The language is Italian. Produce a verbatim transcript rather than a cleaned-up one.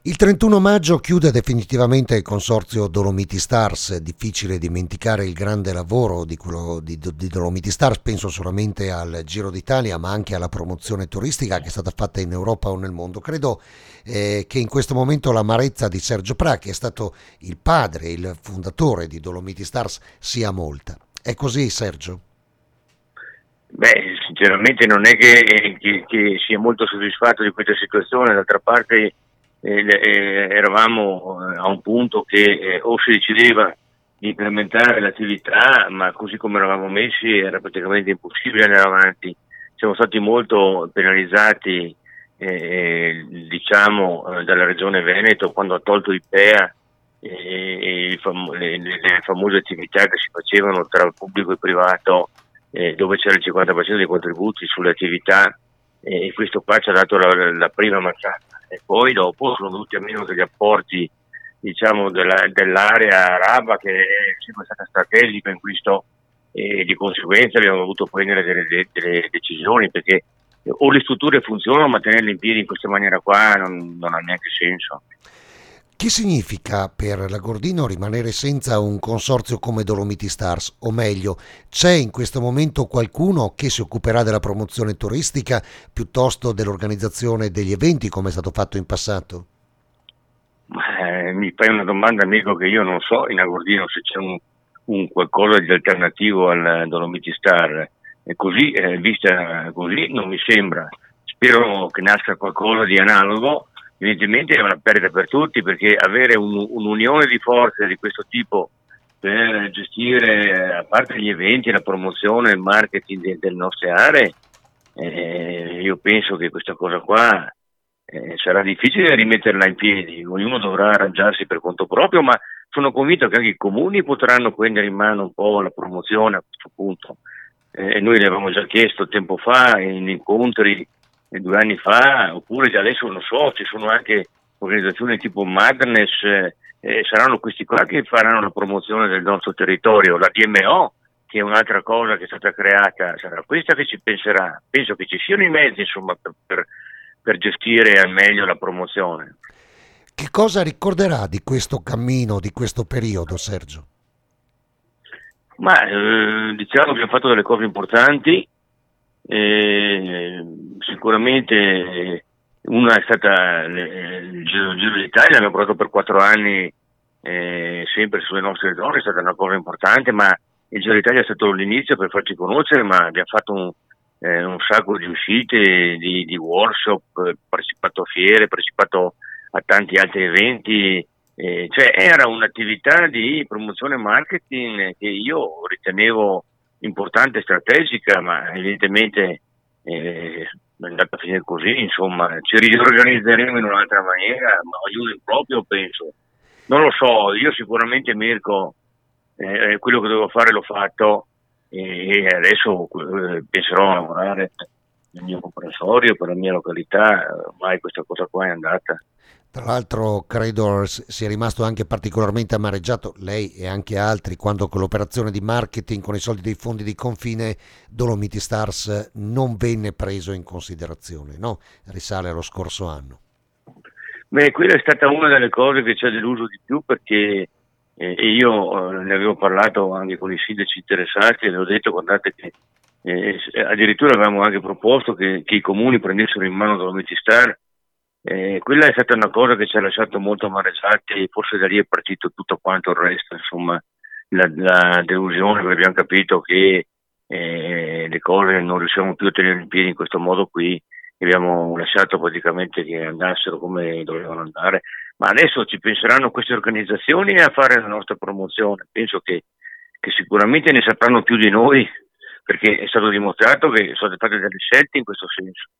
Il trentuno maggio chiude definitivamente il consorzio Dolomiti Stars. È difficile dimenticare il grande lavoro di, quello di, di Dolomiti Stars, penso solamente al Giro d'Italia, ma anche alla promozione turistica che è stata fatta in Europa o nel mondo. Credo eh, che in questo momento l'amarezza di Sergio Pra, che è stato il padre, il fondatore di Dolomiti Stars, sia molta. È così, Sergio? Beh, sinceramente non è che, che, che sia molto soddisfatto di questa situazione. D'altra parte eh, eh, eravamo a un punto che eh, o si decideva di implementare l'attività, ma così come eravamo messi era praticamente impossibile andare avanti. Siamo stati molto penalizzati eh, diciamo eh, dalla Regione Veneto quando ha tolto i P E A e, e fam- le, le famose attività che si facevano tra il pubblico e il privato, eh, dove c'era il cinquanta per cento dei contributi sulle attività, eh, e questo qua ci ha dato la, la prima mazzata. E poi dopo sono venuti a meno degli apporti diciamo della, dell'area araba, che è sempre stata strategica in questo, e di conseguenza abbiamo dovuto prendere delle, delle, delle decisioni, perché o le strutture funzionano, ma tenerle in piedi in questa maniera qua non, non ha neanche senso. Che significa per l'Agordino rimanere senza un consorzio come Dolomiti Stars? O meglio, c'è in questo momento qualcuno che si occuperà della promozione turistica piuttosto dell'organizzazione degli eventi, come è stato fatto in passato? Eh, mi fai una domanda, amico, che io non so in Agordino se c'è un, un qualcosa di alternativo al Dolomiti Star. E così, eh, vista così, non mi sembra. Spero che nasca qualcosa di analogo. Evidentemente è una perdita per tutti, perché avere un, un'unione di forze di questo tipo per gestire, a parte gli eventi, la promozione, il marketing de, delle nostre aree, eh, io penso che questa cosa qua eh, sarà difficile rimetterla in piedi. Ognuno dovrà arrangiarsi per conto proprio, ma sono convinto che anche i comuni potranno prendere in mano un po' la promozione a questo punto. Eh, noi l'avevamo già chiesto tempo fa in incontri due anni fa, oppure già adesso non so, ci sono anche organizzazioni tipo Madness, eh, eh, saranno questi qua che faranno la promozione del nostro territorio. La D M O, che è un'altra cosa che è stata creata, sarà questa che ci penserà. Penso che ci siano i mezzi, insomma, per, per, per gestire al meglio la promozione. Che cosa ricorderà di questo cammino, di questo periodo, Sergio? Ma eh, diciamo che abbiamo fatto delle cose importanti. Eh, sicuramente una è stata eh, il Giro, Giro d'Italia, l'abbiamo portato per quattro anni eh, sempre sulle nostre zone, è stata una cosa importante, ma il Giro d'Italia è stato l'inizio per farci conoscere, ma abbiamo fatto un, eh, un sacco di uscite, di, di workshop, eh, partecipato a fiere, partecipato a tanti altri eventi, eh, cioè era un'attività di promozione e marketing che io ritenevo importante e strategica, ma evidentemente eh, è andata a finire così. Insomma, ci riorganizzeremo in un'altra maniera, ma ognuno in proprio, penso. Non lo so, io sicuramente, Mirko, eh, quello che dovevo fare l'ho fatto, e adesso eh, penserò a lavorare nel mio comprensorio, per la mia località. Ormai questa cosa qua è andata. Tra l'altro credo sia rimasto anche particolarmente amareggiato, lei e anche altri, quando con l'operazione di marketing con i soldi dei fondi di confine Dolomiti Stars non venne preso in considerazione, no? Risale allo scorso anno. Beh, quella è stata una delle cose che ci ha deluso di più, perché eh, io eh, ne avevo parlato anche con i sindaci interessati e le ho detto: guardate che eh, addirittura avevamo anche proposto che, che i comuni prendessero in mano Dolomiti Star. Eh, quella è stata una cosa che ci ha lasciato molto amareggiati, e forse da lì è partito tutto quanto il resto, insomma, la, la delusione, perché abbiamo capito che eh, le cose non riusciamo più a tenere in piedi in questo modo qui, e abbiamo lasciato praticamente che andassero come dovevano andare. Ma adesso ci penseranno queste organizzazioni a fare la nostra promozione. Penso che, che sicuramente ne sapranno più di noi, perché è stato dimostrato che sono state fatte delle scelte in questo senso.